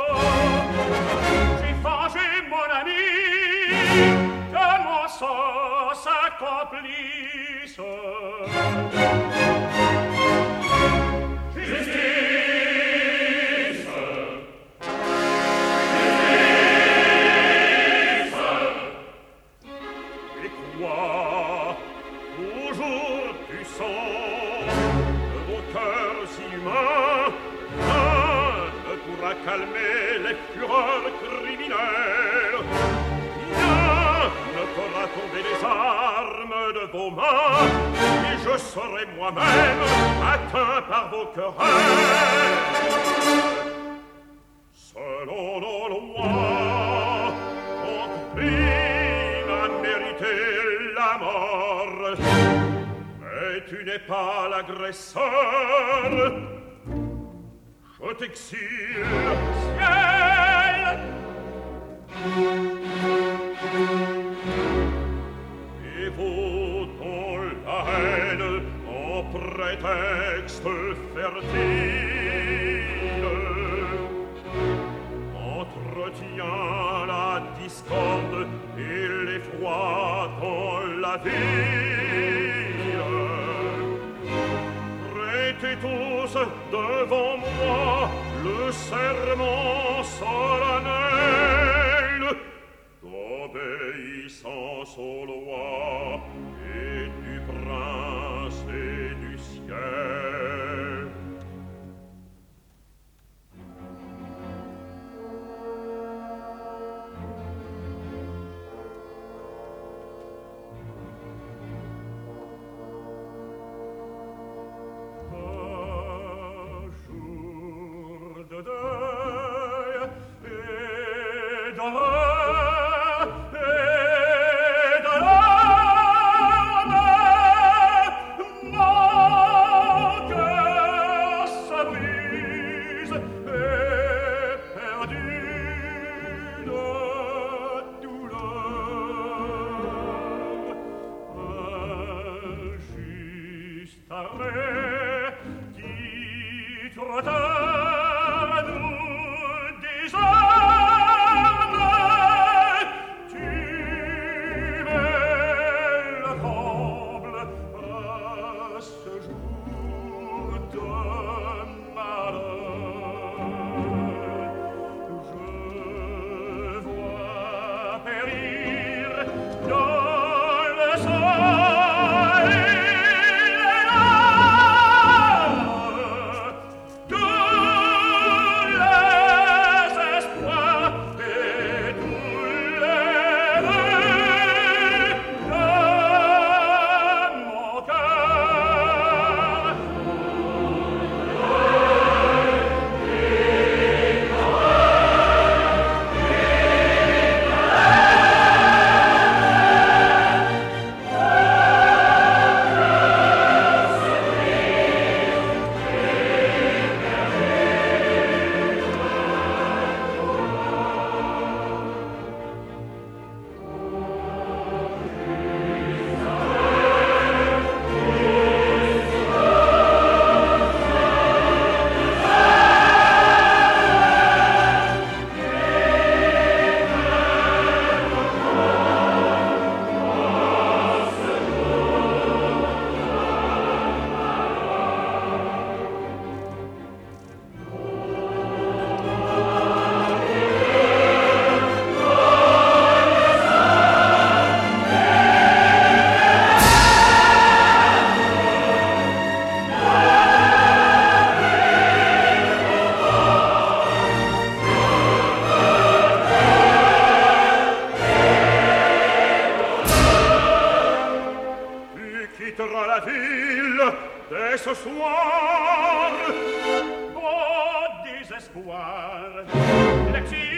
J'ai vengé mon ami, que mon sort s'accomplisse. Justice! Et quoi, toujours du sang de vos cœurs humains, rien ne pourra calmer les fureurs criminelles. Rien ne fera tomber les armes de vos mains, et je serai moi-même atteint par vos querelles. Selon nos lois, ton crime a mérité la mort, mais tu n'es pas l'agresseur. Je t'exile, ciel! Et vous, dont la haine, en prétexte fertile, entretient la discorde et l'effroi dans la ville. Prêtez tous devant moi le serment solennel d'obéissance aux lois et du prince et du ciel. Ce soir, au désespoir, l'exil